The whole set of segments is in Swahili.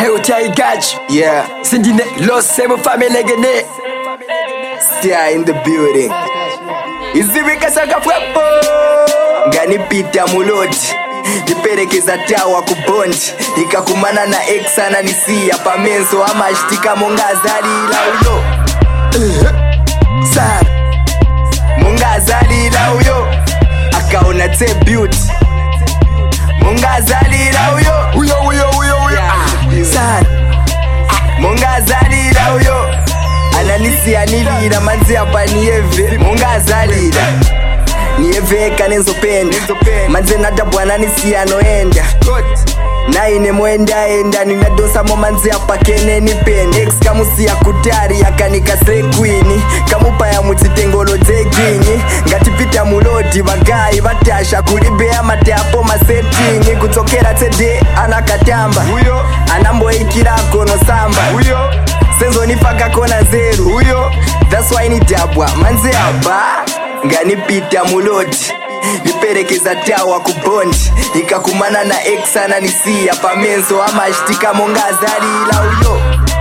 Hey, I got you. Yeah, Sending it, lost seven family legend. still in the building. Izivika saka fwepo nganipita muloti ndiperekeza tawa kubondi ikakumana na ex ananisia pamenzo amashtika mongazalila uyo sana mongazalila uyo akaona te beauty mongazalila uyo sana mongazalila uyo ananisia nilira manzi hapa nieve mongazalila nieve kanenzopenda manze nadabwana nisia noenda naine moenda ninadosa mo manzi hapa kene nipende ex kamusia kutari akanika sekwini kamupa ya mutitengolo teginyi ngatipita mulodi bagayi batasha kulibea mateapo masettingi kutokera tede anakatamba anamboikirako nosamba senzo nifaka kona zeru that's why ni dabwa manze hapa nganipita mulodi niperekeza tawa kubondi ikakumana na ex ananisia pamenzo amashtika mongazalila uyo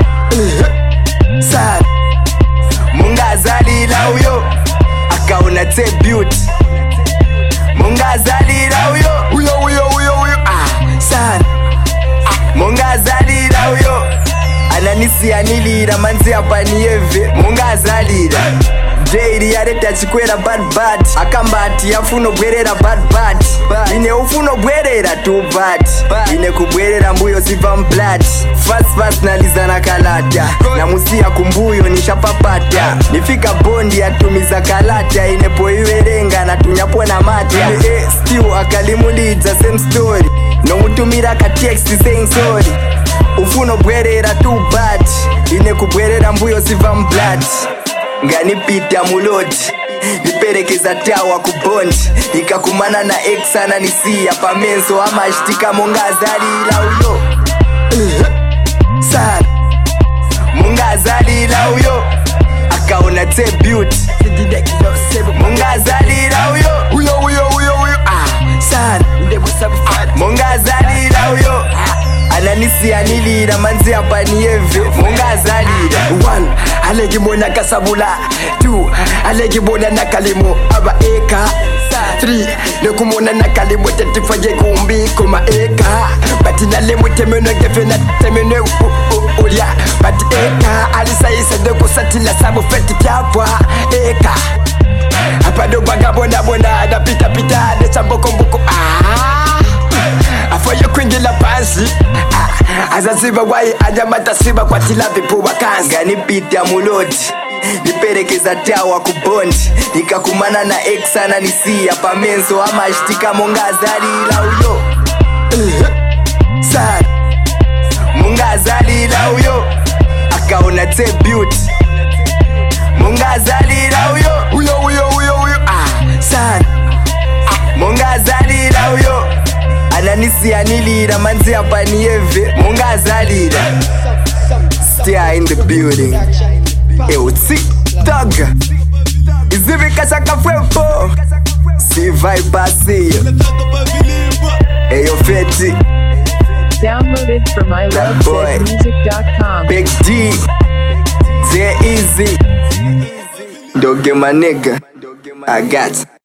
sana mongazalila uyo akaona te beauty mongazalila uyo sana mongazalila uyo ananisia nilira manzi hapa nieve mongazalila Daily yareta chikwera bad akambati yafuno bwerera bad ine ufuno bwerera too bad ine kubwerera mbuyo siva mblat fast nalizana kalata na musia kumbuyo nishapapata nifika bondi atumiza kalata ine poiwerenga na tunyapo na mata still akalimulidza same story no mutumira ka text saying sorry ufuno bwerera too bad ine kubwerera mbuyo siva mblat nganipita mulodi niperekeza tawa kubondi ikakumana na ex ananisia pamenzo amashtika mongazalila uyo sana mongazalila uyo akaona te beauty mongazalila uyo sana mongazalila uyo ananisia nilira manzi hapa nieve mongazalila 1 alegimona kasabula 2 alegimona nakalimo aba eka 3 nekumona nakalimo tetifaje kumbi koma eka batina lemo temeno gefena temeno ulya bat eka alisaisa de kusatila sabu feti tyapwa eka apado bagabona da pita de sambokombuko afoyo kwingila pansi azaziba wai anyamata siba kwa tila vipu wakansi nganipita mulodi niperekeza tawa kubondi ikakumana na ex ananisia pamenzo amashtika mongazalila uyo sana mongazalila uyo akaona te beauty mongazalila uyo sana mongazalila uyo ananisia nilira manzi hapa nieve mongazalila still in the building Eutsi Dog Izivika saka fwepo Si vaipasi Eyo feti Downloaded from ilovezmusic.com. Big D Zay Easy Doge my nigga I got